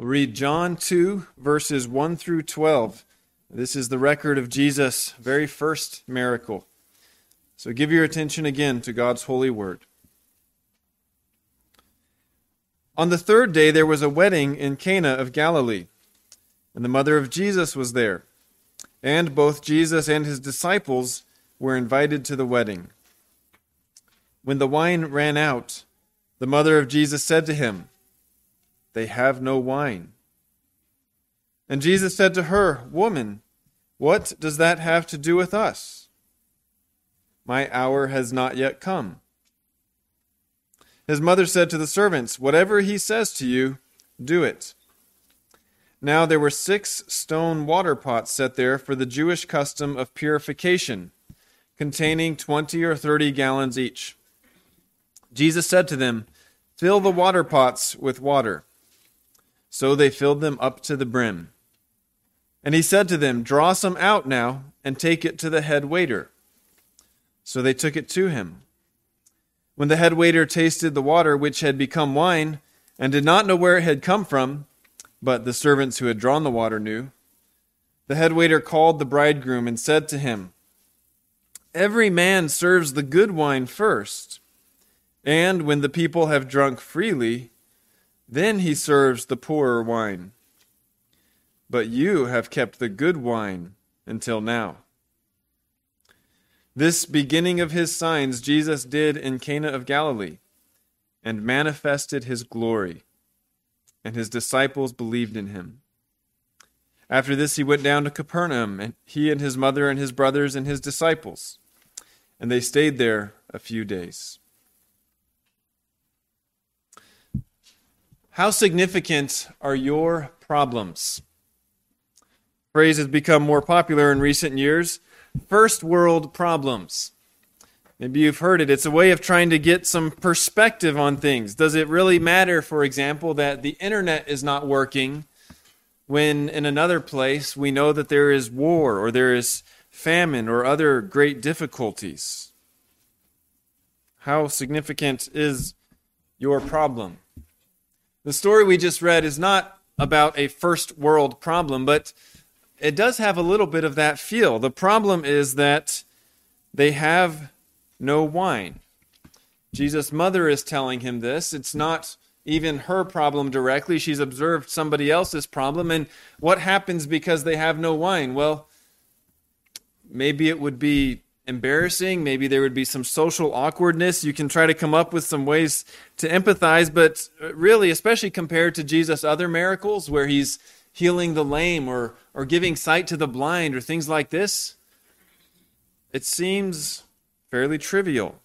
We'll read John 2, verses 1 through 12. This is the record of Jesus' very first miracle. So give your attention again to God's holy word. On the third day there was a wedding in Cana of Galilee, and the mother of Jesus was there, and both Jesus and his disciples were invited to the wedding. When the wine ran out, the mother of Jesus said to him, "They have no wine." And Jesus said to her, "Woman, what does that have to do with us? My hour has not yet come." His mother said to the servants, "Whatever he says to you, do it." Now there were 6 stone water pots set there for the Jewish custom of purification, containing 20 or 30 gallons each. Jesus said to them, "Fill the water pots with water." So they filled them up to the brim. And he said to them, "Draw some out now and take it to the head waiter." So they took it to him. When the head waiter tasted the water which had become wine, and did not know where it had come from, but the servants who had drawn the water knew, the head waiter called the bridegroom and said to him, "Every man serves the good wine first, and when the people have drunk freely, then he serves the poorer wine. But you have kept the good wine until now." This beginning of his signs Jesus did in Cana of Galilee, and manifested his glory, and his disciples believed in him. After this he went down to Capernaum, and he and his mother and his brothers and his disciples, and they stayed there a few days. How significant are your problems? The phrase has become more popular in recent years. First world problems. Maybe you've heard it. It's a way of trying to get some perspective on things. Does it really matter, for example, that the internet is not working when in another place we know that there is war or there is famine or other great difficulties? How significant is your problem? The story we just read is not about a first world problem, but it does have a little bit of that feel. The problem is that they have no wine. Jesus' mother is telling him this. It's not even her problem directly. She's observed somebody else's problem. And what happens because they have no wine? Well, maybe it would be embarrassing. Maybe there would be some social awkwardness. You can try to come up with some ways to empathize, but really, especially compared to Jesus' other miracles where he's healing the lame or giving sight to the blind or things like this, it seems fairly trivial.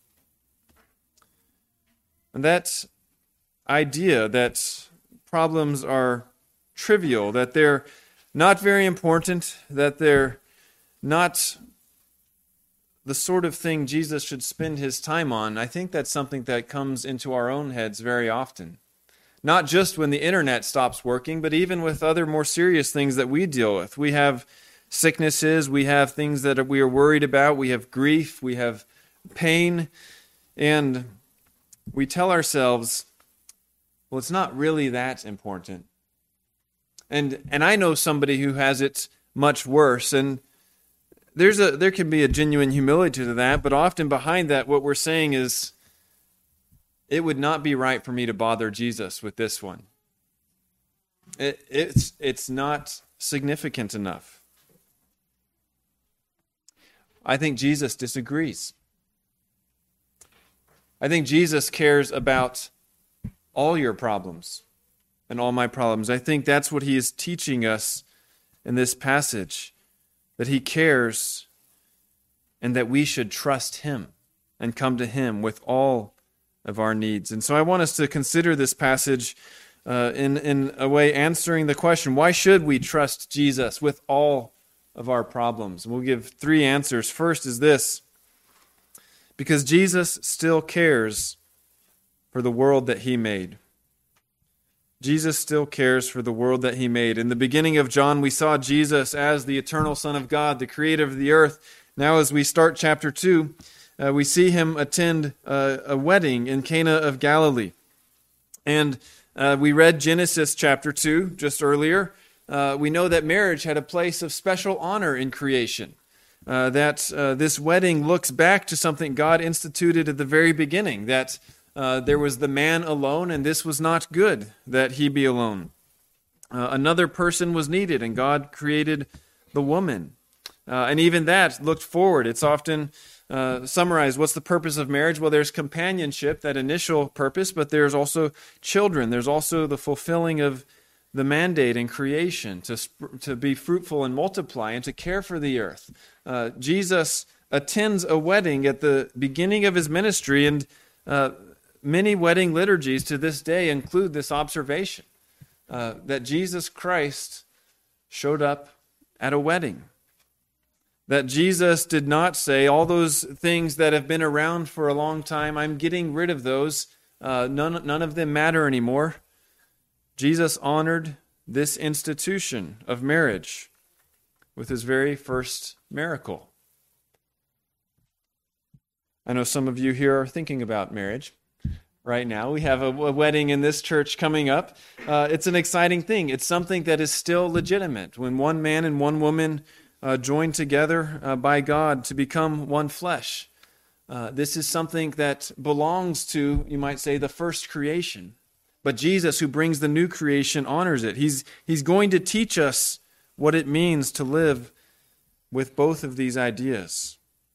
And that idea that problems are trivial, that they're not very important, that they're not the sort of thing Jesus should spend his time on, I think that's something that comes into our own heads very often. Not just when the internet stops working, but even with other more serious things that we deal with. We have sicknesses, we have things that we are worried about, we have grief, we have pain, and we tell ourselves, well, it's not really that important. And I know somebody who has it much worse, and there can be a genuine humility to that, but often behind that, what we're saying is, it would not be right for me to bother Jesus with this one. It's not significant enough. I think Jesus disagrees. I think Jesus cares about all your problems and all my problems. I think that's what he is teaching us in this passage, that he cares and that we should trust him and come to him with all of our needs. And so I want us to consider this passage in a way answering the question, why should we trust Jesus with all of our problems? And we'll give 3 answers. First is this: because Jesus still cares for the world that he made. Jesus still cares for the world that he made. In the beginning of John, we saw Jesus as the eternal Son of God, the creator of the earth. Now as we start chapter 2, we see him attend a wedding in Cana of Galilee. And We read Genesis chapter 2 just earlier. We know that marriage had a place of special honor in creation. This wedding looks back to something God instituted at the very beginning, that there was the man alone, and this was not good that he be alone. Another person was needed, and God created the woman. And even that looked forward. It's often summarized, what's the purpose of marriage? Well, there's companionship, that initial purpose, but there's also children. There's also the fulfilling of the mandate in creation to be fruitful and multiply and to care for the earth. Jesus attends a wedding at the beginning of his ministry, and many wedding liturgies to this day include this observation, that Jesus Christ showed up at a wedding. That Jesus did not say, all those things that have been around for a long time, I'm getting rid of those. None of them matter anymore. Jesus honored this institution of marriage with his very first miracle. I know some of you here are thinking about marriage right now. We have a wedding in this church coming up. It's an exciting thing. It's something that is still legitimate. When one man and one woman join together by God to become one flesh. This is something that belongs to, you might say, the first creation. But Jesus, who brings the new creation, honors it. He's going to teach us what it means to live with both of these ideas.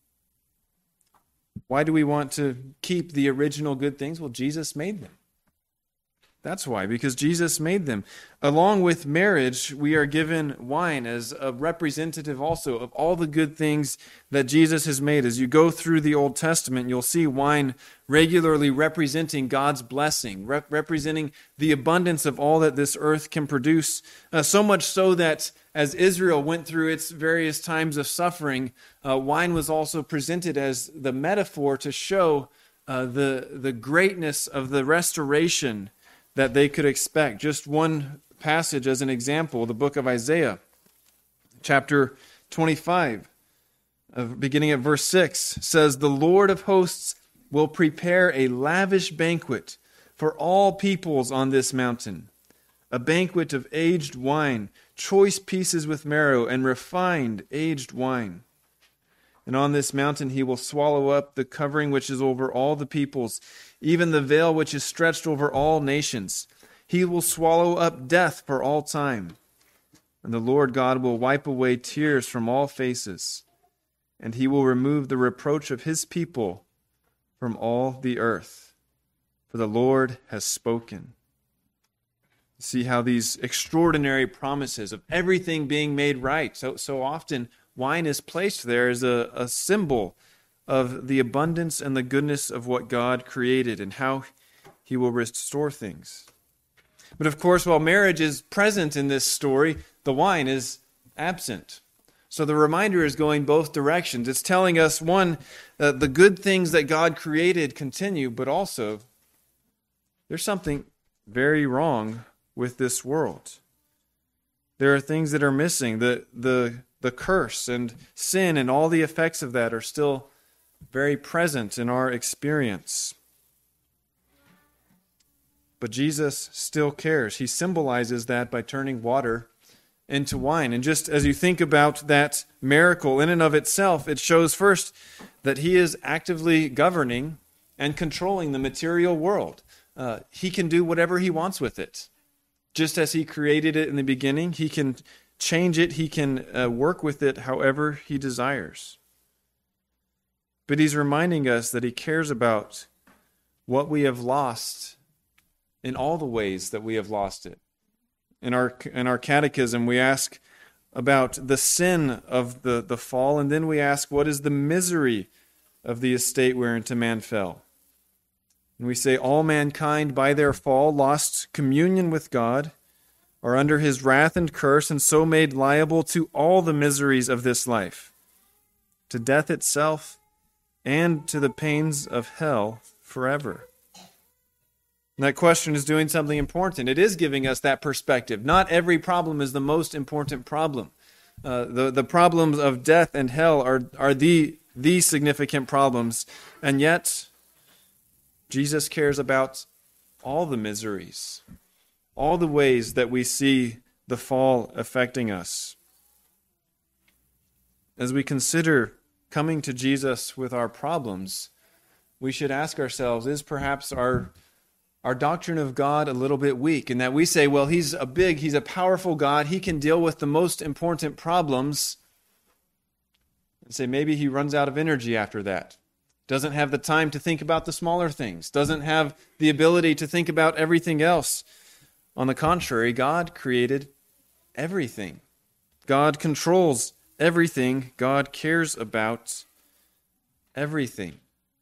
Why do we want to keep the original good things? Well, Jesus made them. That's why, because Jesus made them. Along with marriage, we are given wine as a representative also of all the good things that Jesus has made. As you go through the Old Testament, you'll see wine regularly representing God's blessing, representing the abundance of all that this earth can produce. So much so that as Israel went through its various times of suffering, wine was also presented as the metaphor to show the greatness of the restoration that they could expect. Just one passage as an example, the book of Isaiah, chapter 25, beginning at verse 6, says, "The Lord of hosts will prepare a lavish banquet for all peoples on this mountain, a banquet of aged wine, choice pieces with marrow, and refined aged wine. And on this mountain he will swallow up the covering which is over all the peoples, even the veil which is stretched over all nations. He will swallow up death for all time. And the Lord God will wipe away tears from all faces, and he will remove the reproach of his people from all the earth. For the Lord has spoken." See how these extraordinary promises of everything being made right. So often wine is placed there as a symbol of the abundance and the goodness of what God created and how he will restore things. But of course, while marriage is present in this story, the wine is absent. So the reminder is going both directions. It's telling us, one, the good things that God created continue, but also there's something very wrong with this world. There are things that are missing. The curse and sin and all the effects of that are still very present in our experience. But Jesus still cares. He symbolizes that by turning water into wine. And just as you think about that miracle in and of itself, it shows first that he is actively governing and controlling the material world. He can do whatever he wants with it. Just as he created it in the beginning, he can change it, he can work with it however he desires. But he's reminding us that he cares about what we have lost in all the ways that we have lost it. In our catechism, we ask about the sin of the fall, and then we ask, what is the misery of the estate whereinto man fell? And we say, all mankind by their fall lost communion with God, are under his wrath and curse, and so made liable to all the miseries of this life, to death itself, and to the pains of hell forever. And that question is doing something important. It is giving us that perspective. Not every problem is the most important problem. The problems of death and hell are the significant problems, and yet Jesus cares about all the miseries all the ways that we see the fall affecting us. As we consider coming to Jesus with our problems, we should ask ourselves, is perhaps our doctrine of God a little bit weak in that we say, well, he's a powerful God, he can deal with the most important problems, and say maybe he runs out of energy after that. Doesn't have the time to think about the smaller things, doesn't have the ability to think about everything else. On the contrary, God created everything. God controls everything. God cares about everything.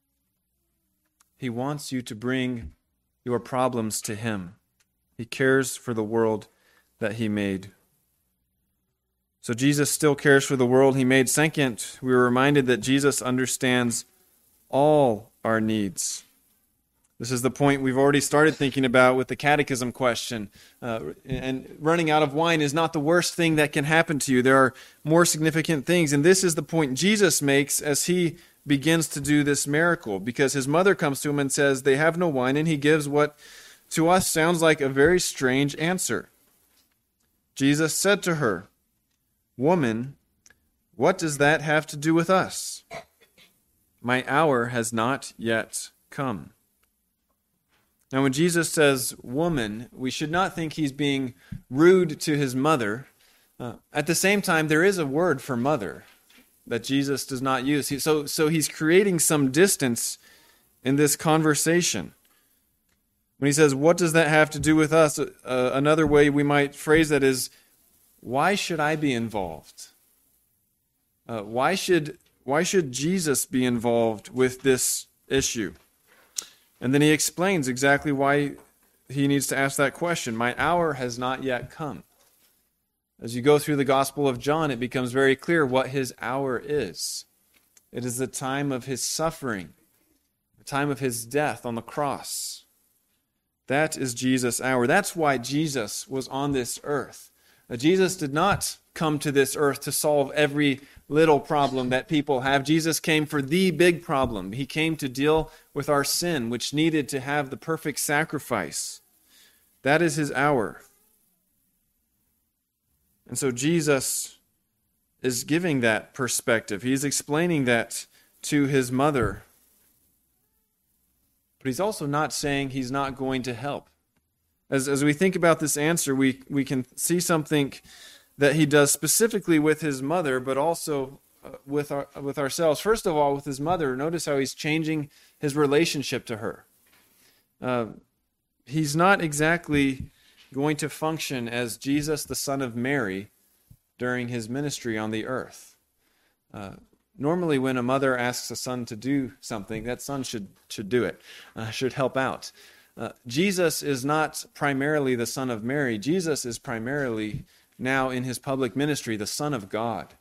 He wants you to bring your problems to him. He cares for the world that he made. So Jesus still cares for the world he made. Second, we were reminded that Jesus understands all our needs. This is the point we've already started thinking about with the catechism question. And running out of wine is not the worst thing that can happen to you. There are more significant things. And this is the point Jesus makes as he begins to do this miracle. Because his mother comes to him and says, they have no wine. And he gives what to us sounds like a very strange answer. Jesus said to her, "Woman, what does that have to do with us? My hour has not yet come." Now, when Jesus says woman, we should not think he's being rude to his mother. At the same time, there is a word for mother that Jesus does not use. So he's creating some distance in this conversation. When he says, what does that have to do with us? Another way we might phrase that is, why should I be involved? Why should Jesus be involved with this issue? And then he explains exactly why he needs to ask that question. My hour has not yet come. As you go through the Gospel of John, it becomes very clear what his hour is. It is the time of his suffering, the time of his death on the cross. That is Jesus' hour. That's why Jesus was on this earth. Jesus did not come to this earth to solve every little problem that people have. Jesus came for the big problem. He came to deal with our sin, which needed to have the perfect sacrifice. That is his hour. And so Jesus is giving that perspective. He's explaining that to his mother. But he's also not saying he's not going to help. As we think about this answer, we can see something that he does specifically with his mother, but also with ourselves. First of all, with his mother, notice how he's changing his relationship to her. He's not exactly going to function as Jesus, the son of Mary, during his ministry on the earth. Normally, when a mother asks a son to do something, that son should do it, should help out. Jesus is not primarily the son of Mary. Jesus is primarily, now in his public ministry, the Son of God.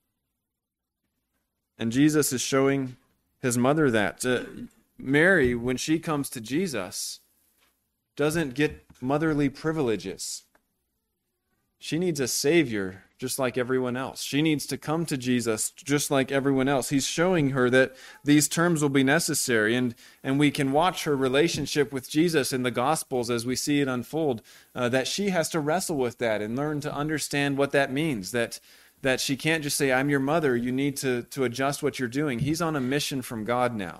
And Jesus is showing his mother that. Mary, when she comes to Jesus, doesn't get motherly privileges. She needs a Savior just like everyone else. She needs to come to Jesus just like everyone else. He's showing her that these terms will be necessary, and we can watch her relationship with Jesus in the Gospels as we see it unfold, that she has to wrestle with that and learn to understand what that means, that she can't just say, I'm your mother, you need to adjust what you're doing. He's on a mission from God now.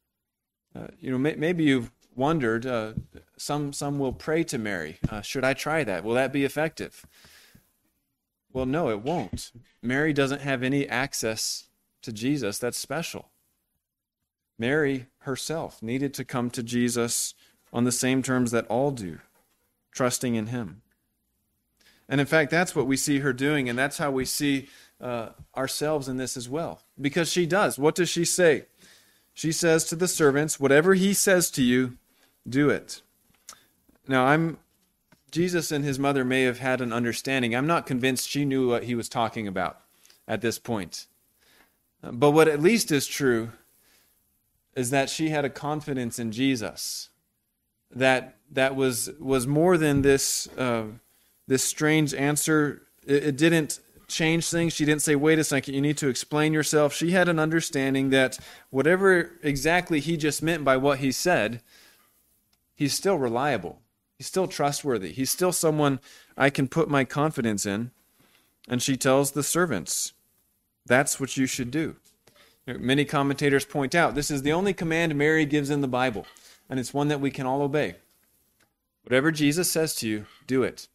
Maybe you've wondered, some will pray to Mary. Should I try that? Will that be effective? Well, no, it won't. Mary doesn't have any access to Jesus that's special. Mary herself needed to come to Jesus on the same terms that all do, trusting in him. And in fact, that's what we see her doing, and that's how we see ourselves in this as well. Because she does. What does she say? She says to the servants, whatever he says to you, do it. Now, Jesus and his mother may have had an understanding. I'm not convinced she knew what he was talking about at this point. But what at least is true is that she had a confidence in Jesus that was more than this strange answer. It didn't change things. She didn't say, wait a second, you need to explain yourself. She had an understanding that whatever exactly he just meant by what he said, he's still reliable. He's still trustworthy. He's still someone I can put my confidence in. And she tells the servants, that's what you should do. Many commentators point out this is the only command Mary gives in the Bible, and it's one that we can all obey. Whatever Jesus says to you, do it.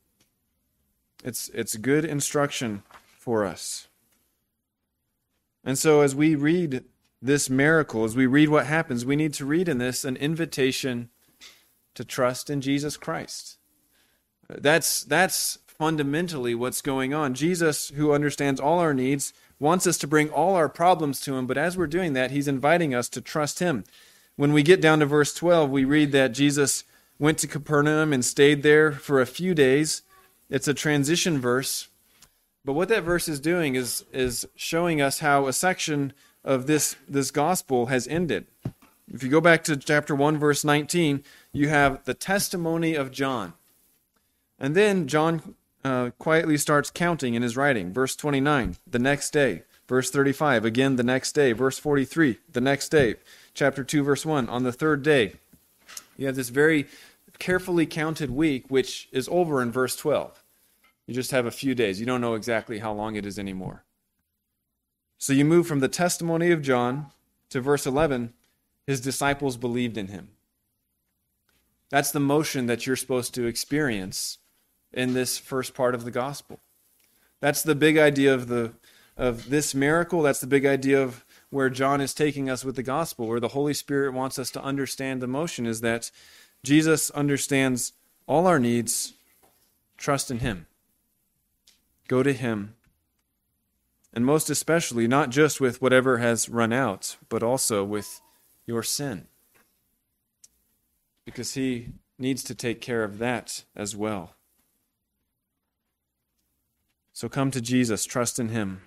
It's good instruction for us. And so as we read this miracle, as we read what happens, we need to read in this an invitation to trust in Jesus Christ. That's fundamentally what's going on. Jesus, who understands all our needs, wants us to bring all our problems to him, but as we're doing that, he's inviting us to trust him. When we get down to verse 12, we read that Jesus went to Capernaum and stayed there for a few days. It's a transition verse. But what that verse is doing is showing us how a section of this gospel has ended. If you go back to chapter 1, verse 19, you have the testimony of John. And then John quietly starts counting in his writing. Verse 29, the next day. Verse 35, again the next day. Verse 43, the next day. Chapter 2, verse 1, on the third day. You have this very carefully counted week, which is over in verse 12. You just have a few days. You don't know exactly how long it is anymore. So you move from the testimony of John to verse 11, his disciples believed in him. That's the motion that you're supposed to experience in this first part of the gospel. That's the big idea of this miracle. That's the big idea of where John is taking us with the gospel, where the Holy Spirit wants us to understand the motion, is that Jesus understands all our needs. Trust in him. Go to him. And most especially, not just with whatever has run out, but also with your sin. Because he needs to take care of that as well. So come to Jesus, trust in him.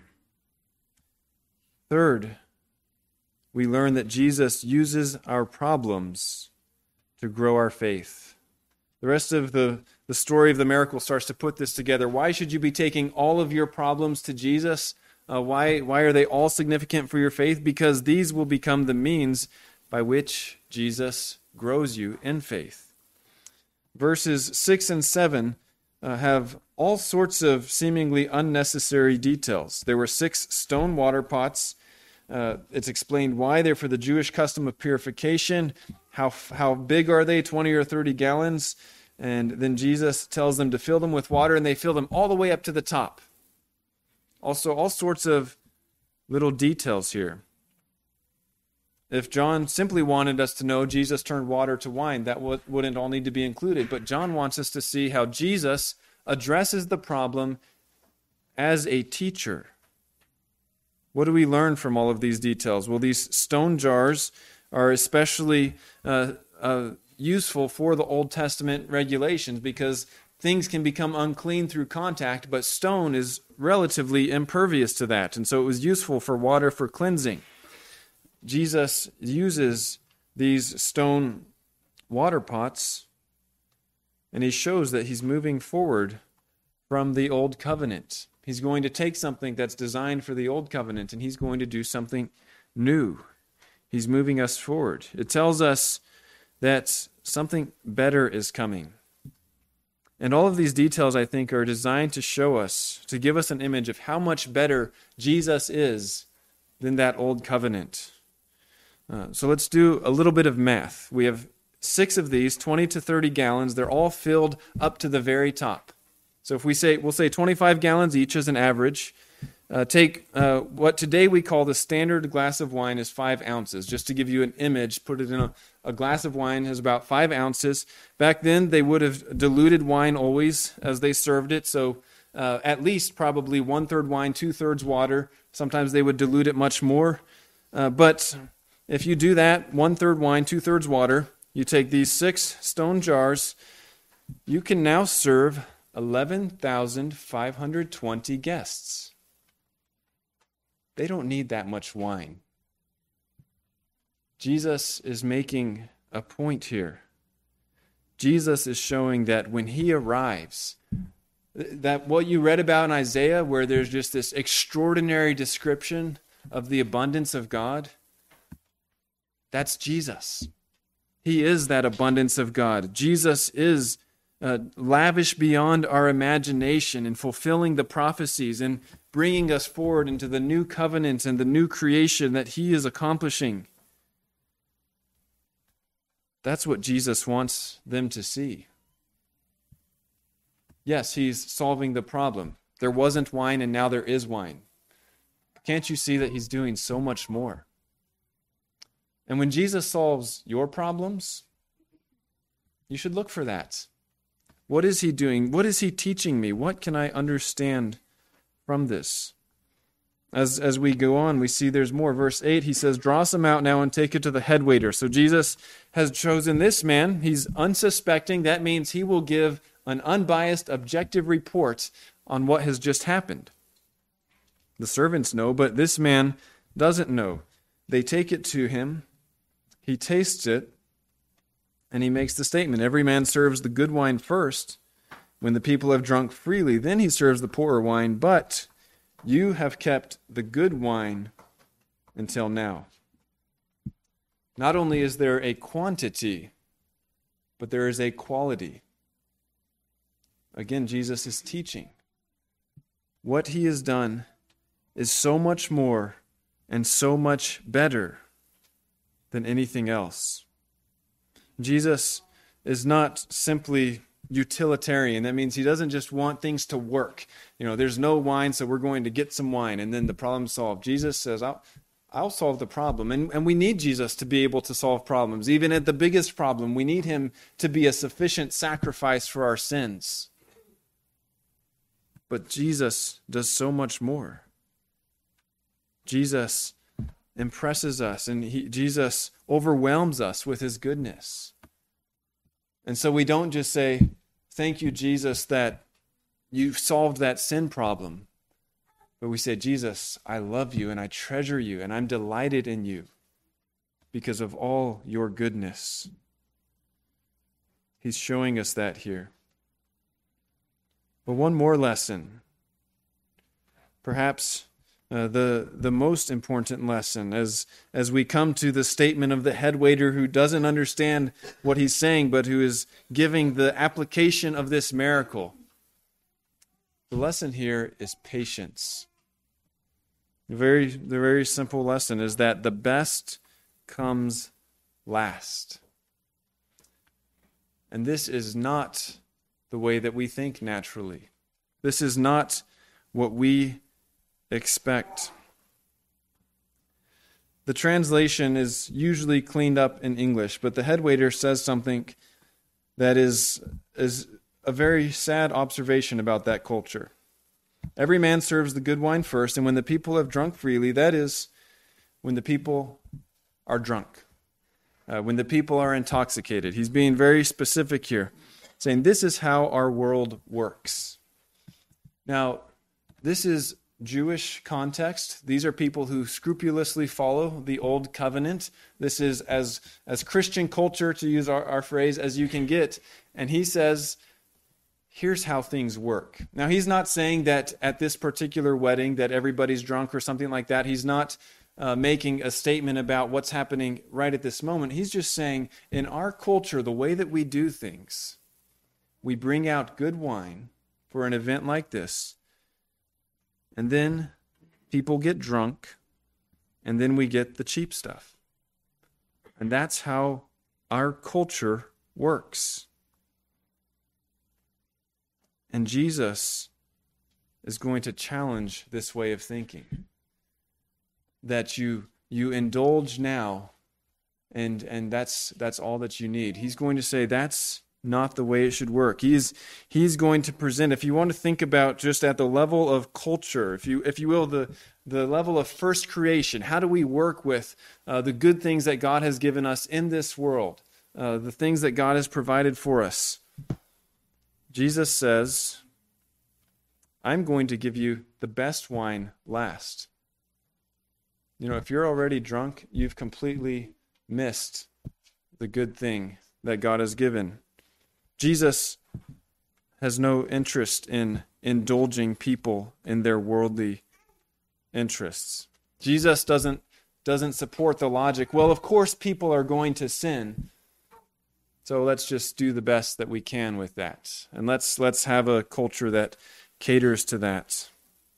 Third, we learn that Jesus uses our problems to grow our faith. The rest of the story of the miracle starts to put this together. Why should you be taking all of your problems to Jesus? Why are they all significant for your faith? Because these will become the means by which Jesus grows you in faith. Verses 6 and 7 have all sorts of seemingly unnecessary details. There were 6 stone water pots. It's explained why they're for the Jewish custom of purification. How big are they? 20 or 30 gallons. And then Jesus tells them to fill them with water, and they fill them all the way up to the top. Also, all sorts of little details here. If John simply wanted us to know Jesus turned water to wine, that wouldn't all need to be included. But John wants us to see how Jesus addresses the problem as a teacher. What do we learn from all of these details? Well, these stone jars are especially useful for the Old Testament regulations because things can become unclean through contact, but stone is relatively impervious to that. And so it was useful for water for cleansing. Jesus uses these stone water pots, and he shows that he's moving forward from the old covenant. He's going to take something that's designed for the old covenant, and he's going to do something new. He's moving us forward. It tells us that something better is coming. And all of these details, I think, are designed to show us, to give us an image of how much better Jesus is than that old covenant. So let's do a little bit of math. We have 6 of these, 20 to 30 gallons. They're all filled up to the very top. So if we'll say 25 gallons each as an average. Take what today we call the standard glass of wine is 5 ounces. Just to give you an image, put it in a glass of wine has about 5 ounces. Back then, they would have diluted wine always as they served it. So at least probably 1/3 wine, 2/3 water. Sometimes they would dilute it much more. But if you do that, 1/3 wine, 2/3 water, you take these 6 stone jars, you can now serve 11,520 guests. They don't need that much wine. Jesus is making a point here. Jesus is showing that when he arrives, that what you read about in Isaiah, where there's just this extraordinary description of the abundance of God, that's Jesus. He is that abundance of God. Jesus is lavish beyond our imagination in fulfilling the prophecies and bringing us forward into the new covenant and the new creation that he is accomplishing. That's what Jesus wants them to see. Yes, he's solving the problem. There wasn't wine and now there is wine. Can't you see that he's doing so much more? And when Jesus solves your problems, you should look for that. What is he doing? What is he teaching me? What can I understand from this? As we go on, we see there's more. Verse 8, he says, draw some out now and take it to the head waiter. So Jesus has chosen this man. He's unsuspecting. That means he will give an unbiased, objective report on what has just happened. The servants know, but this man doesn't know. They take it to him. He tastes it, and he makes the statement, every man serves the good wine first. When the people have drunk freely, then he serves the poorer wine, but you have kept the good wine until now. Not only is there a quantity, but there is a quality. Again, Jesus is teaching. What he has done is so much more and so much better than anything else. Jesus is not simply utilitarian. That means he doesn't just want things to work. There's no wine, so we're going to get some wine, and then the problem's solved. Jesus says, I'll solve the problem. And we need Jesus to be able to solve problems. Even at the biggest problem, we need him to be a sufficient sacrifice for our sins. But Jesus does so much more. Jesus impresses us, and Jesus overwhelms us with his goodness. And so we don't just say, thank you, Jesus, that you solved that sin problem. But we say, Jesus, I love you and I treasure you and I'm delighted in you because of all your goodness. He's showing us that here. But one more lesson. Perhaps the most important lesson as we come to the statement of the head waiter who doesn't understand what he's saying, but who is giving the application of this miracle. The lesson here is patience. The very simple lesson is that the best comes last. And this is not the way that we think naturally. This is not what we expect. The translation is usually cleaned up in English, but the head waiter says something that is a very sad observation about that culture. Every man serves the good wine first, and when the people have drunk freely, that is, when the people are drunk, when the people are intoxicated. He's being very specific here, saying this is how our world works. Now, this is Jewish context. These are people who scrupulously follow the old covenant. This is as Christian culture, to use our phrase, as you can get. And he says, here's how things work. Now, he's not saying that at this particular wedding that everybody's drunk or something like that. He's not making a statement about what's happening right at this moment. He's just saying, in our culture, the way that we do things, we bring out good wine for an event like this, and then people get drunk, and then we get the cheap stuff. And that's how our culture works. And Jesus is going to challenge this way of thinking. That you indulge now, and that's all that you need. He's going to say that's not the way it should work. He's going to present, if you want to think about just at the level of culture, if you will, the level of first creation, how do we work with the good things that God has given us in this world, the things that God has provided for us. Jesus says, I'm going to give you the best wine last. If you're already drunk, you've completely missed the good thing that God has given. Jesus has no interest in indulging people in their worldly interests. Jesus doesn't support the logic, well, of course people are going to sin. So let's just do the best that we can with that. And let's have a culture that caters to that.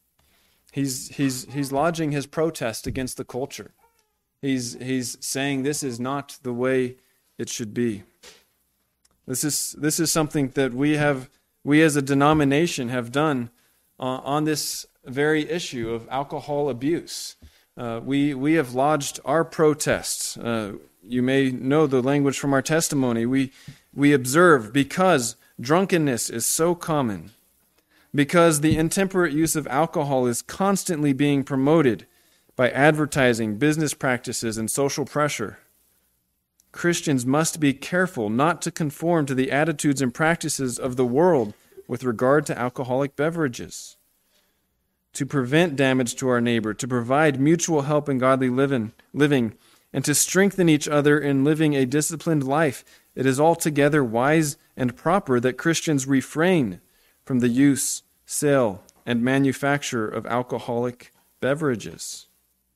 He's lodging his protest against the culture. He's saying this is not the way it should be. This is something that we as a denomination have done on this very issue of alcohol abuse. We have lodged our protests. You may know the language from our testimony. We observe because drunkenness is so common, because the intemperate use of alcohol is constantly being promoted by advertising, business practices, and social pressure. Christians must be careful not to conform to the attitudes and practices of the world with regard to alcoholic beverages. To prevent damage to our neighbor, to provide mutual help in godly living, and to strengthen each other in living a disciplined life, it is altogether wise and proper that Christians refrain from the use, sale, and manufacture of alcoholic beverages.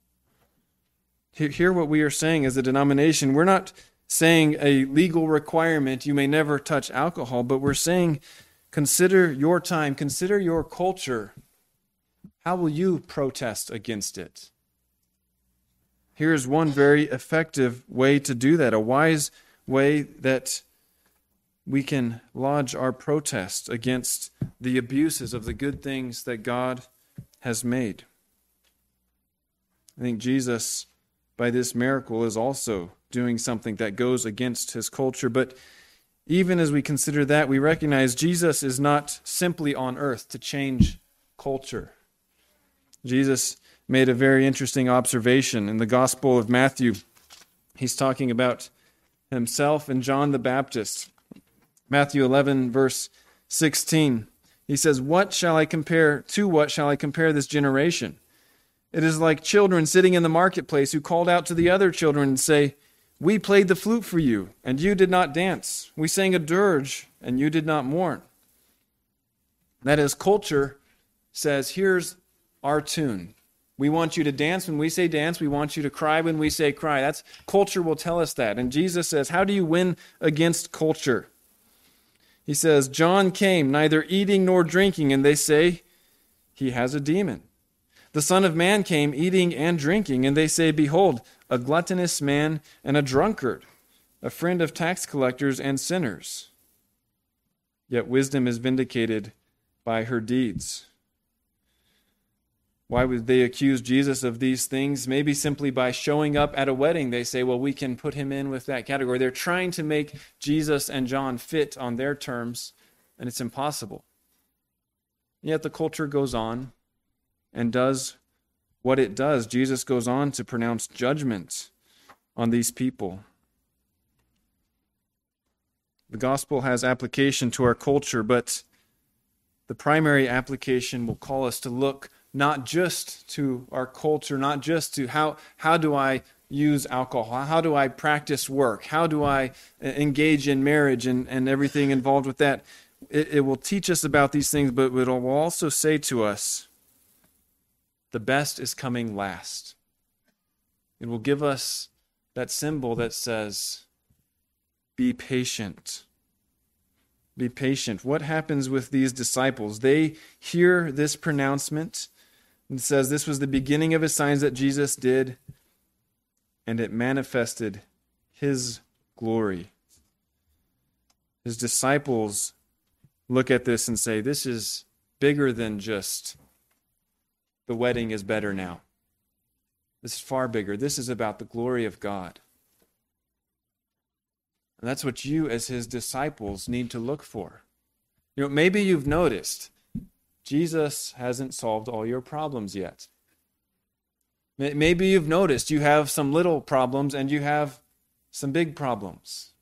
Hear what we are saying as a denomination. We're not saying a legal requirement, you may never touch alcohol, but we're saying consider your time, consider your culture. How will you protest against it? Here's one very effective way to do that, a wise way that we can lodge our protest against the abuses of the good things that God has made. I think Jesus, by this miracle, is also doing something that goes against his culture. But even as we consider that, we recognize Jesus is not simply on earth to change culture. Jesus made a very interesting observation in the Gospel of Matthew. He's talking about himself and John the Baptist. Matthew 11, verse 16. He says, what shall I compare this generation? It is like children sitting in the marketplace who called out to the other children and say, we played the flute for you, and you did not dance. We sang a dirge, and you did not mourn. That is, culture says, here's our tune. We want you to dance when we say dance. We want you to cry when we say cry. That's culture will tell us that. And Jesus says, how do you win against culture? He says, John came neither eating nor drinking, and they say, he has a demon. The Son of Man came eating and drinking, and they say, behold, a gluttonous man and a drunkard, a friend of tax collectors and sinners. Yet wisdom is vindicated by her deeds. Why would they accuse Jesus of these things? Maybe simply by showing up at a wedding. They say, well, we can put him in with that category. They're trying to make Jesus and John fit on their terms, and it's impossible. Yet the culture goes on and does what it does. Jesus goes on to pronounce judgment on these people. The gospel has application to our culture, but the primary application will call us to look not just to our culture, not just to how do I use alcohol, how do I practice work, how do I engage in marriage and everything involved with that. It will teach us about these things, but it will also say to us, the best is coming last. It will give us that symbol that says, be patient. Be patient. What happens with these disciples? They hear this pronouncement. It says this was the beginning of his signs that Jesus did, and it manifested his glory. His disciples look at this and say, this is bigger than just the wedding is better now. This is far bigger. This is about the glory of God. And that's what you as his disciples need to look for. You know, maybe you've noticed Jesus hasn't solved all your problems yet. Maybe you've noticed you have some little problems and you have some big problems.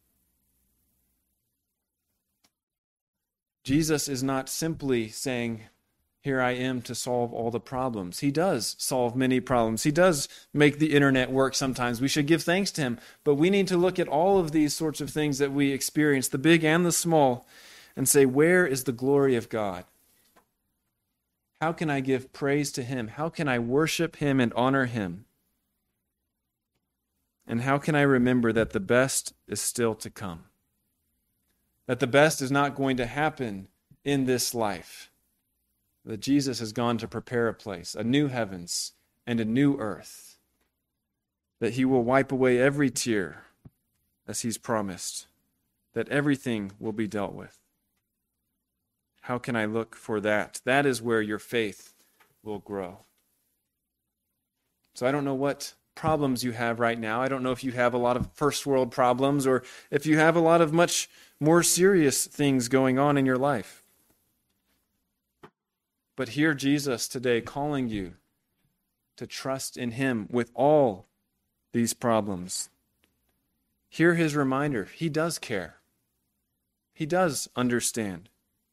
Jesus is not simply saying, here I am to solve all the problems. He does solve many problems. He does make the internet work sometimes. We should give thanks to him. But we need to look at all of these sorts of things that we experience, the big and the small, and say, where is the glory of God? How can I give praise to him? How can I worship him and honor him? And how can I remember that the best is still to come? that the best is not going to happen in this life, that Jesus has gone to prepare a place, a new heavens and a new earth, that he will wipe away every tear as he's promised, that everything will be dealt with. How can I look for that? That is where your faith will grow. So I don't know what problems you have right now. I don't know if you have a lot of first world problems or if you have a lot of much more serious things going on in your life. But hear Jesus today calling you to trust in him with all these problems. Hear his reminder. He does care. He does understand.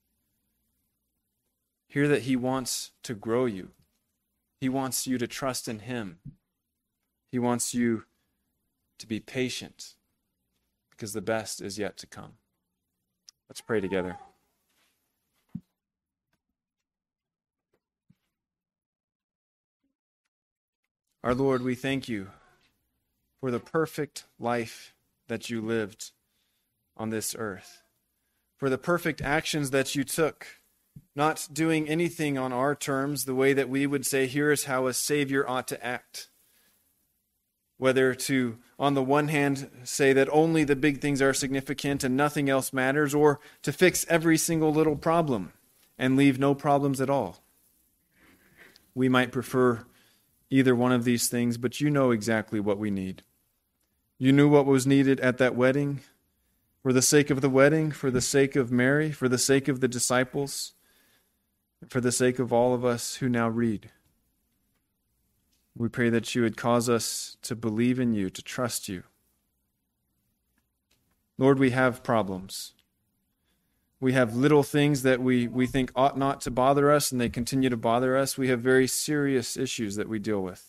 Hear that he wants to grow you. He wants you to trust in him. He wants you to be patient because the best is yet to come. Let's pray together. Our Lord, we thank you for the perfect life that you lived on this earth, for the perfect actions that you took, not doing anything on our terms, the way that we would say, here is how a Savior ought to act. Whether to, on the one hand, say that only the big things are significant and nothing else matters, or to fix every single little problem and leave no problems at all. We might prefer either one of these things, but you know exactly what we need. You knew what was needed at that wedding, for the sake of the wedding, for the sake of Mary, for the sake of the disciples, for the sake of all of us who now read. We pray that you would cause us to believe in you, to trust you. Lord, we have problems. We have little things that we think ought not to bother us, and they continue to bother us. We have very serious issues that we deal with.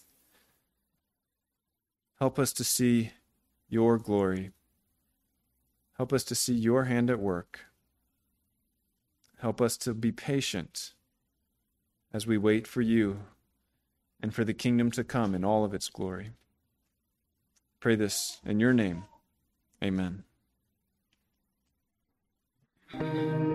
Help us to see your glory. Help us to see your hand at work. Help us to be patient as we wait for you and for the kingdom to come in all of its glory. Pray this in your name. Amen.